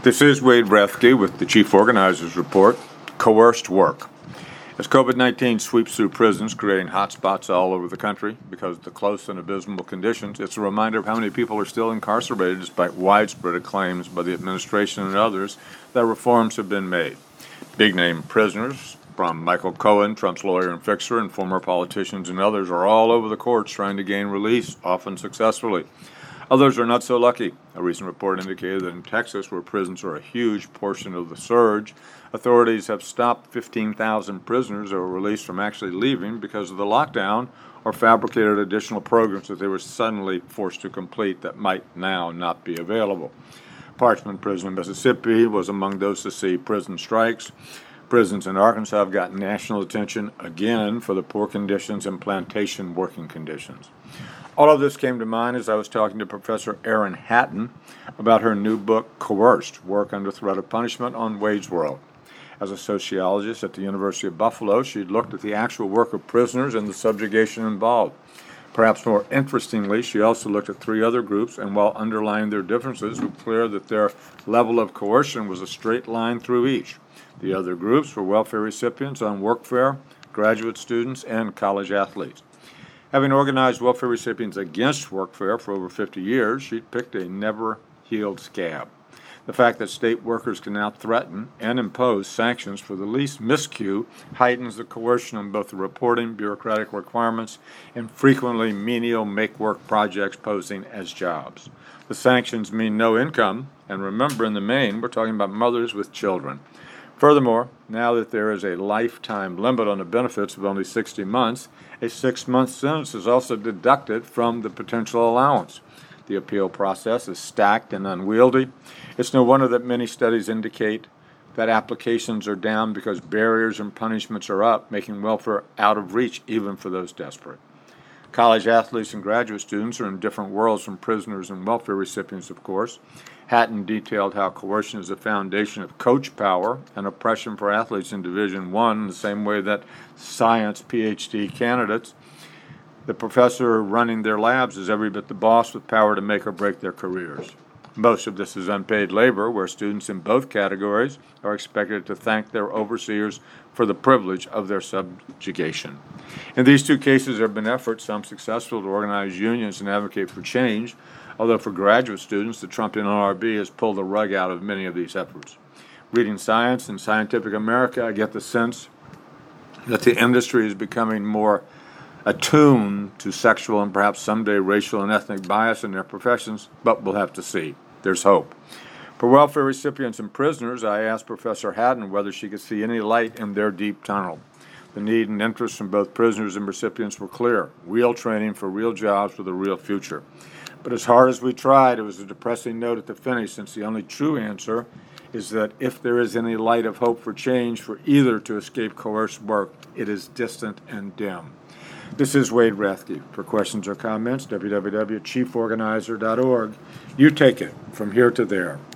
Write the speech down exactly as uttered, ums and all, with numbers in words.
This is Wade Rathke with the Chief Organizer's Report, Coerced Work. As COVID nineteen sweeps through prisons, creating hotspots all over the country because of the close and abysmal conditions, it's a reminder of how many people are still incarcerated despite widespread claims by the administration and others that reforms have been made. Big-name prisoners, from Michael Cohen, Trump's lawyer and fixer, and former politicians and others, are all over the courts trying to gain release, often successfully. Others are not so lucky. A recent report indicated that in Texas, where prisons are a huge portion of the surge, authorities have stopped fifteen thousand prisoners that were released from actually leaving because of the lockdown or fabricated additional programs that they were suddenly forced to complete that might now not be available. Parchman Prison in Mississippi was among those to see prison strikes. Prisons in Arkansas have gotten national attention again for the poor conditions and plantation working conditions. All of this came to mind as I was talking to Professor Erin Hatton about her new book, Coerced: Work Under Threat of Punishment, on Wade's World. As a sociologist at the University of Buffalo, she looked at the actual work of prisoners and the subjugation involved. Perhaps more interestingly, she also looked at three other groups, and while underlying their differences, it was clear that their level of coercion was a straight line through each. The other groups were welfare recipients on workfare, graduate students, and college athletes. Having organized welfare recipients against workfare for over fifty years, she picked a never-healed scab. The fact that state workers can now threaten and impose sanctions for the least miscue heightens the coercion on both the reporting, bureaucratic requirements, and frequently menial make-work projects posing as jobs. The sanctions mean no income, and remember, in the main, we're talking about mothers with children. Furthermore, now that there is a lifetime limit on the benefits of only sixty months, a six-month sentence is also deducted from the potential allowance. The appeal process is stacked and unwieldy. It's no wonder that many studies indicate that applications are down because barriers and punishments are up, making welfare out of reach even for those desperate. College athletes and graduate students are in different worlds from prisoners and welfare recipients, of course. Hatton detailed how coercion is the foundation of coach power and oppression for athletes in Division One, in the same way that science P H D candidates, the professor running their labs, is every bit the boss with power to make or break their careers. Most of this is unpaid labor, where students in both categories are expected to thank their overseers for the privilege of their subjugation. In these two cases, there have been efforts, some successful, to organize unions and advocate for change, although for graduate students, the Trump N L R B has pulled the rug out of many of these efforts. Reading Science and Scientific America, I get the sense that the industry is becoming more attuned to sexual and perhaps someday racial and ethnic bias in their professions, but we'll have to see. There's hope. For welfare recipients and prisoners, I asked Professor Hatton whether she could see any light in their deep tunnel. The need and interest from both prisoners and recipients were clear: real training for real jobs with a real future. But as hard as we tried, it was a depressing note at the finish, since the only true answer is that if there is any light of hope for change for either to escape coerced work, it is distant and dim. This is Wade Rathke. For questions or comments, w w w dot chief organizer dot org. You take it from here to there.